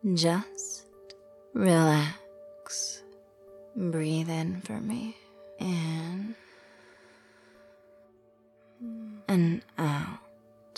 Just relax. Breathe in for me. In and out.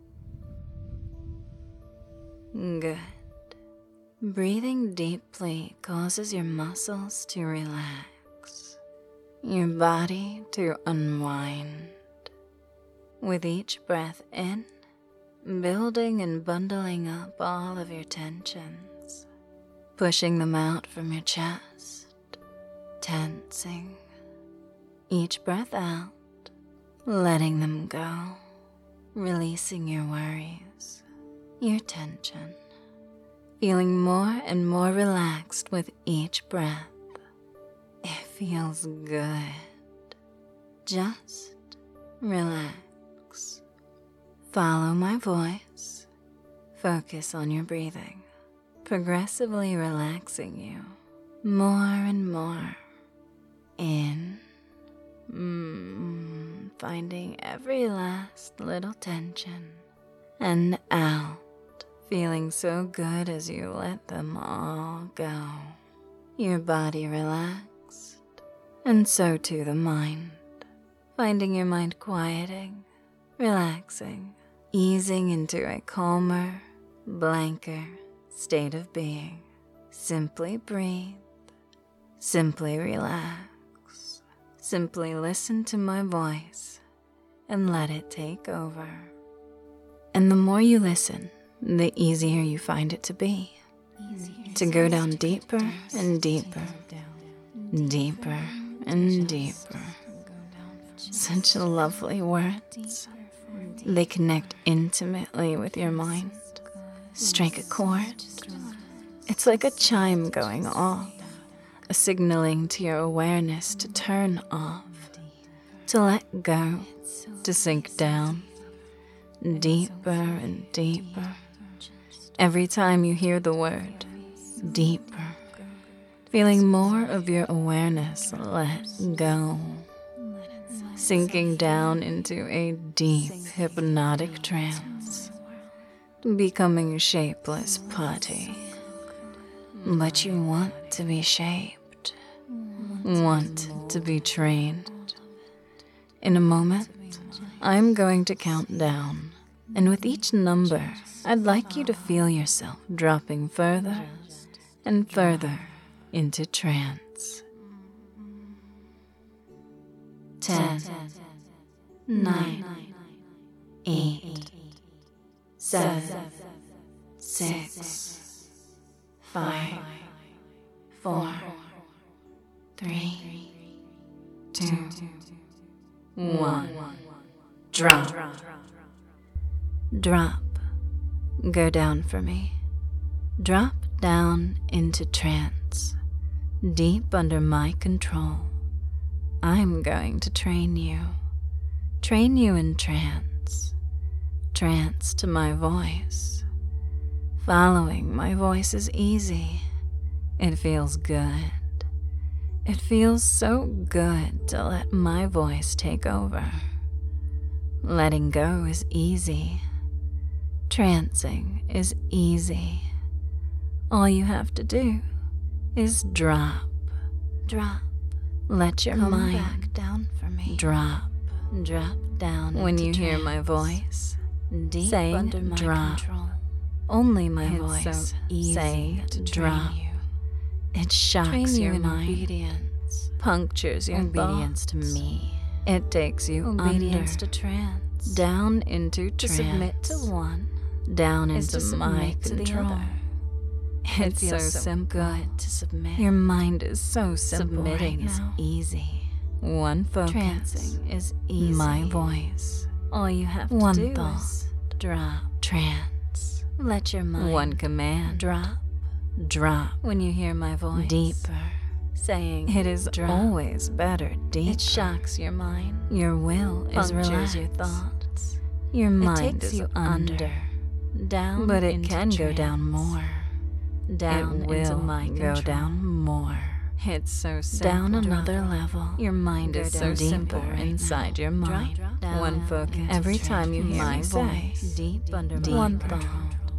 Good. Breathing deeply causes your muscles to relax, your body to unwind. With each breath in, building and bundling up all of your tensions, pushing them out from your chest, tensing. Each breath out, letting them go, releasing your worries, your tension, feeling more and more relaxed with each breath. It feels good. Just relax. Follow my voice. Focus on your breathing, progressively relaxing you more and more. In, finding every last little tension, and out, feeling so good as you let them all go. Your body relaxed, and so too the mind, finding your mind quieting, relaxing, easing into a calmer, blanker state of being. Simply breathe, simply relax, simply listen to my voice and let it take over. And the more you listen, the easier you find it to be. To go down deeper and deeper, deeper and deeper. Such lovely words. They connect intimately with your mind, strike a chord. It's like a chime going off, a signaling to your awareness to turn off, to let go, to sink down, deeper and deeper. Every time you hear the word, deeper, feeling more of your awareness let go, sinking down into a deep hypnotic trance, becoming shapeless putty. But you want to be shaped, want to be trained. In a moment, I'm going to count down, and with each number, I'd like you to feel yourself dropping further and further into trance. 10, 9, 8, 7, 6, 5, 4, 3, 2, 1. Drop. Drop. Go down for me. Drop down into trance, deep under my control. I'm going to train you in trance, trance to my voice. Following my voice is easy. It feels good. It feels so good to let my voice take over. Letting go is easy. Trancing is easy. All you have to do is drop. Drop. Let your mind back down for me. Drop. Drop down. When you hear my voice, deep saying under my control. Only my voice saying to drop. It shocks your mind. Obedience. Punctures your obedience to me. It takes you obedience to trance. Down into trance. To submit to one. Down into my control. It's so simple. Good to submit. Your mind is so simple. Submitting is easy. One focus. Trancing is easy. My voice. All you have to one do thought. Is drop. Trance. Let your mind. One command. Drop. Drop. When you hear my voice. Deeper. Saying it is drop. Always better deeper. It shocks your mind. Your will is relaxed. Your thoughts. Your mind is under. Down. But it can go down more. Down. It will go down more. It's so simple. Down another level. Your mind is so deeper inside your mind. One focus. Every time you hear my voice, deep under one thought.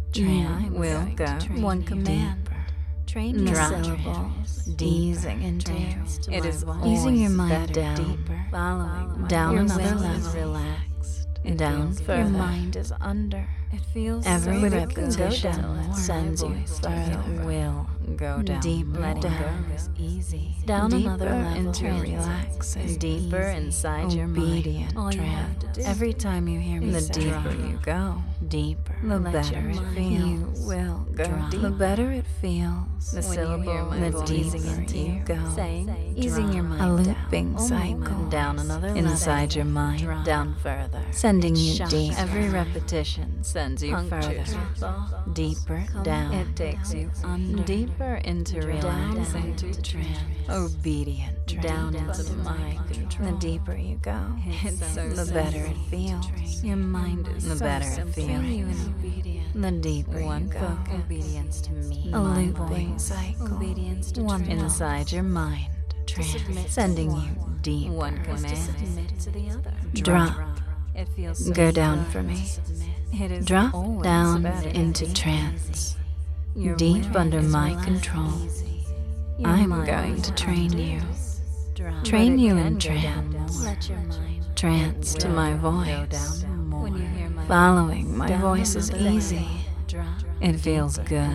You will go one command. Train the syllable, easing into. It is easing your mind down, following down another level, relaxed, down further. Your mind is under. It feels every repetition sends you further. Will go down, deeper down, is easy. Down another level into relaxing, deeper inside your mind. Trance. Every time you hear me, the deeper you go, deeper, the better it feels. You will go deeper. The better it feels. The syllable, the deeper you go, easing your mind. A looping cycle down another level inside your mind, down further, sending you deep. Every repetition sends you further, deeper down. It takes you under, deeper into relaxing, into trance, obedient, down into my control. The deeper you go, the better it feels. Your mind is the better it feels. The deeper you go, obedience to me. A looping cycle, obedience to one inside your mind, trance, sending you deep. One command to the other. Drop. It feels go down for me. Drop down into trance, deep under my control. I'm going to train you. Train you in trance. Trance to my voice. Following my voice is easy. It feels good.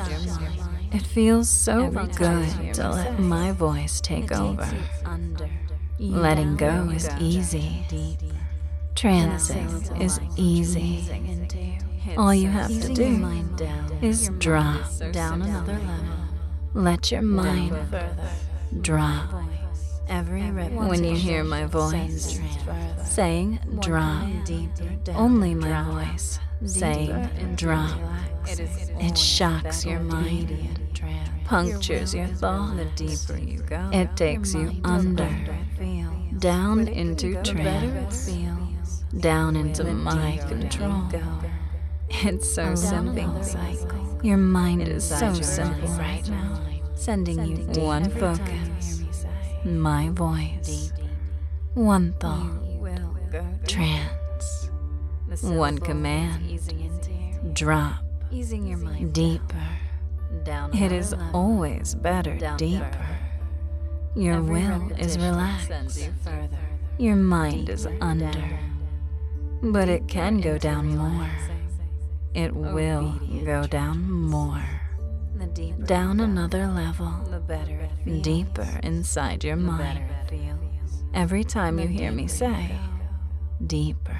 It feels so good to let my voice take over. Letting go is easy. Trancing is easy. All you have to do is drop down another level. Let your mind drop. When you hear my voice saying drop, only my voice saying drop, it shocks your mind, punctures your thought. It takes you under, down into trance, down into my control. It's so simple. Your mind is so simple right now, sending you one focus, my voice, one thought, trance, one command, drop, deeper. It is always better deeper. Your will is relaxed, your mind is under, but it can go down more. It will go down more. Down another level, deeper inside your mind. Every time you hear me say, deeper,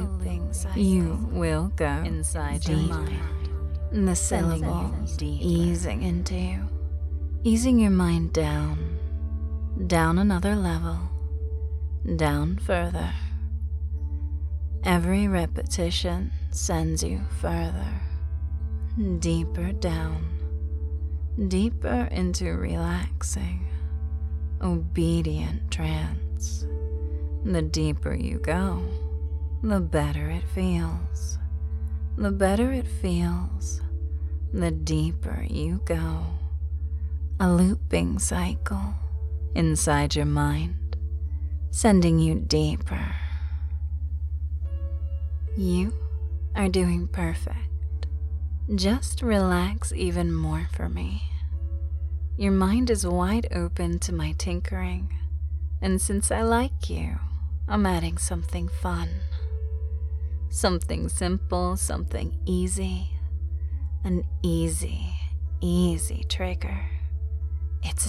you will go inside your mind. The syllable easing into you, easing your mind down, down another level, down further. Every repetition sends you further, deeper down, deeper into relaxing, obedient trance. The deeper you go, the better it feels. The better it feels, the deeper you go. A looping cycle inside your mind, sending you deeper. You are doing perfect. Just relax even more for me. Your mind is wide open to my tinkering, and since I like you, I'm adding something fun. Something simple, something easy. An easy, easy trigger. It's a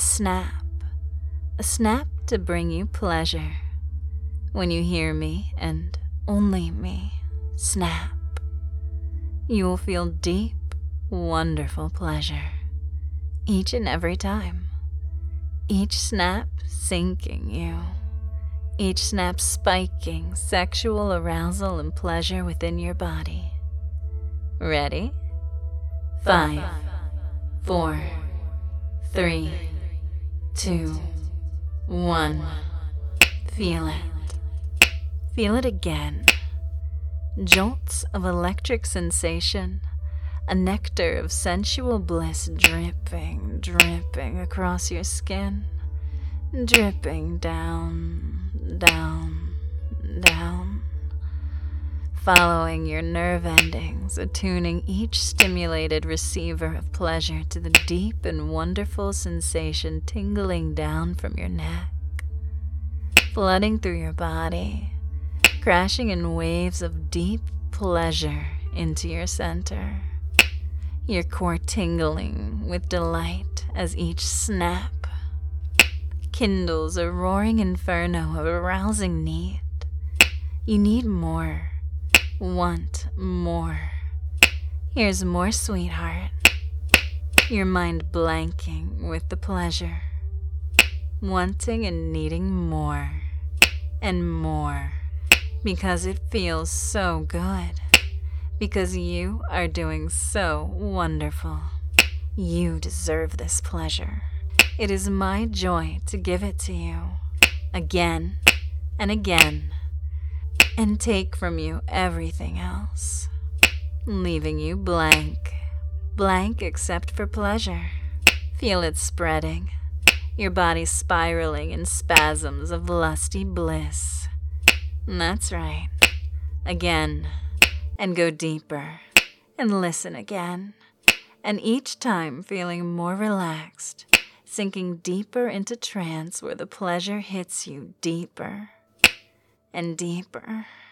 snap to bring you pleasure. When you hear me, and only me, snap, you will feel deep, wonderful pleasure. Each and every time. Each snap sinking you. Each snap spiking sexual arousal and pleasure within your body. Ready? 5, 4, 3, 2, 1. Feel it. Feel it again. Jolts of electric sensation, a nectar of sensual bliss dripping, dripping across your skin, dripping down, down, down, following your nerve endings, attuning each stimulated receiver of pleasure to the deep and wonderful sensation tingling down from your neck, flooding through your body, crashing in waves of deep pleasure into your center, your core tingling with delight as each snap kindles a roaring inferno of arousing need. You need more. Want more. Here's more, sweetheart. Your mind blanking with the pleasure, wanting and needing more and more, because it feels so good, because you are doing so wonderful. You deserve this pleasure. It is my joy to give it to you again and again, and take from you everything else, leaving you blank except for pleasure. Feel it spreading, your body spiraling in spasms of lusty bliss. That's right. Again, and go deeper, and listen again, and each time feeling more relaxed, sinking deeper into trance where the pleasure hits you deeper and deeper